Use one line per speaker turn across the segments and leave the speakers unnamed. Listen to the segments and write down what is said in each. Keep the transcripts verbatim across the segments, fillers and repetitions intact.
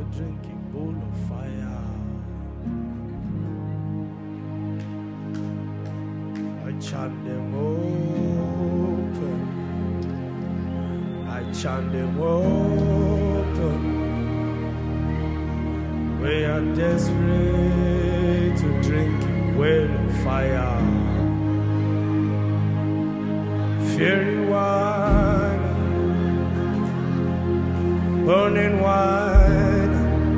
drink a bowl of fire. I chant them open. I chant them open. We are desperate to drink a well of fire. Fiery wine, burning wine.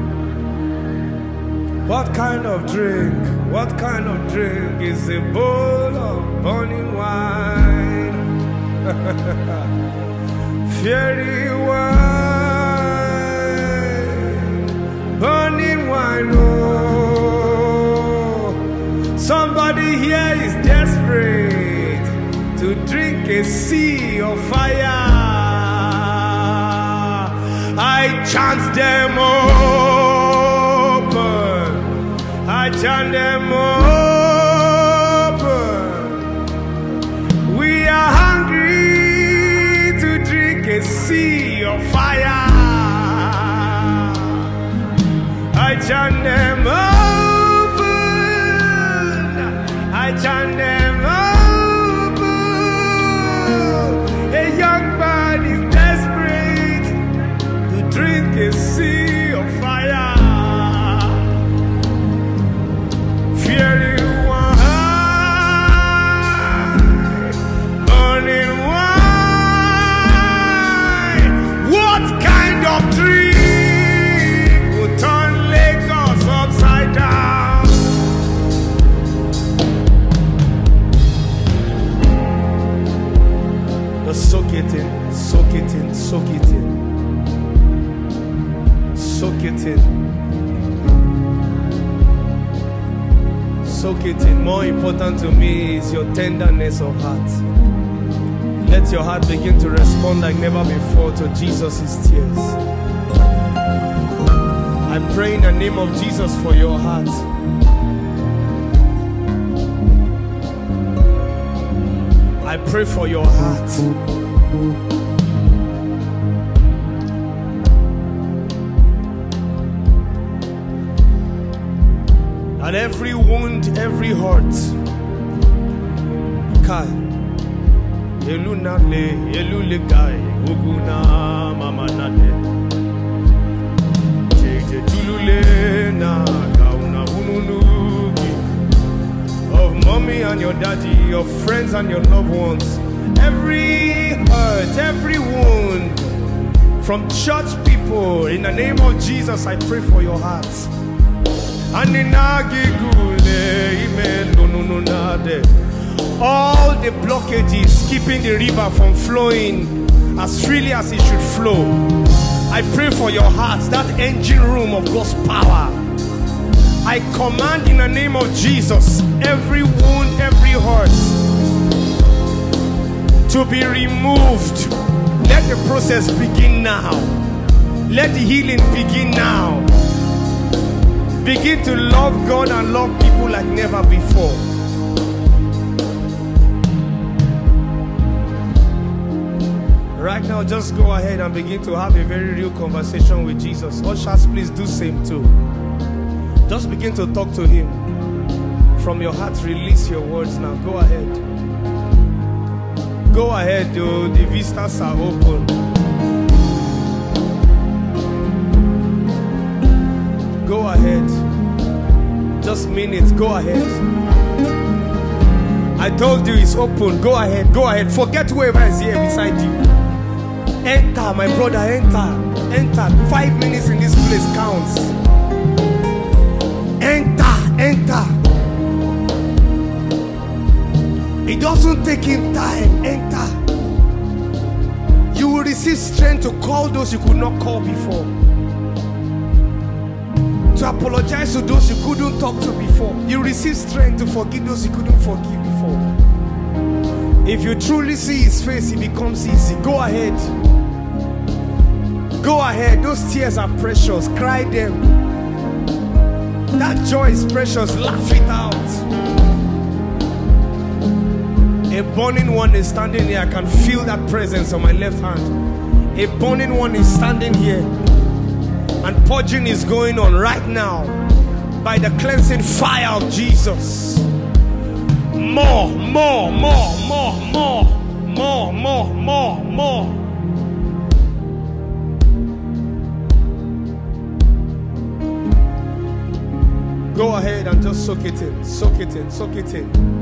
What kind of drink? What kind of drink is a bowl of burning wine? Fiery wine, burning wine. Oh, somebody here is desperate to drink a sea of fire. I chant them open. I chant them open. We are hungry to drink a sea of fire. I chant them open. I chant them open. A young man is desperate to drink a sea of fire. Fiery wine, burning wine. What kind of drink will turn Lagos upside down? Just soak it in, soak it in, soak it in. Soak it in. Soak it in. More important to me is your tenderness of heart. Let your heart begin to respond like never before to Jesus' tears. I pray in the name of Jesus for your heart. I pray for your heart. And every wound, every hurt, Kai, Elunale, Elulegai, Uguna, Mama Nade, Jeje Tulule, Na, Kauna, Ununugi, of mommy and your daddy, your friends and your loved ones, every hurt, every wound from church people, in the name of Jesus, I pray for your hearts. All the blockages keeping the river from flowing as freely as it should flow, I pray for your hearts, that engine room of God's power. I command in the name of Jesus every wound, every hurt to be removed. Let the process begin now. Let the healing begin now. Begin to love God and love people like never before. Right now, just go ahead and begin to have a very real conversation with Jesus. Ushers, please do same too. Just begin to talk to Him. From your heart, release your words now. Go ahead. Go ahead, though. The vistas are open. Go ahead. Just minutes. Go ahead. I told you it's open. Go ahead. Go ahead. Forget whoever is here beside you. Enter, my brother. Enter. Enter. Five minutes in this place counts. Enter. Enter. It doesn't take him time. Enter. You will receive strength to call those you could not call before. To apologize to those you couldn't talk to before. You receive strength to forgive those you couldn't forgive before. If you truly see His face, it becomes easy. Go ahead. Go ahead. Those tears are precious. Cry them. That joy is precious. Laugh it out. A burning one is standing here. I can feel that presence on my left hand. A burning one is standing here. And purging is going on right now by the cleansing fire of Jesus. More, more, more, more, more, more, more, more, more. Go ahead and just soak it in, soak it in, soak it in.